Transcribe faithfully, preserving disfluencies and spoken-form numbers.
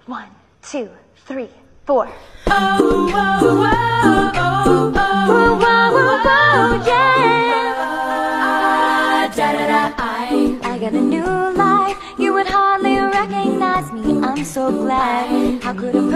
One, two, three, four. Oh, oh, oh, oh, oh, oh, oh, oh, yeah. Da, da, da, I, I got a new life. You would hardly recognize me. I'm so glad. How could a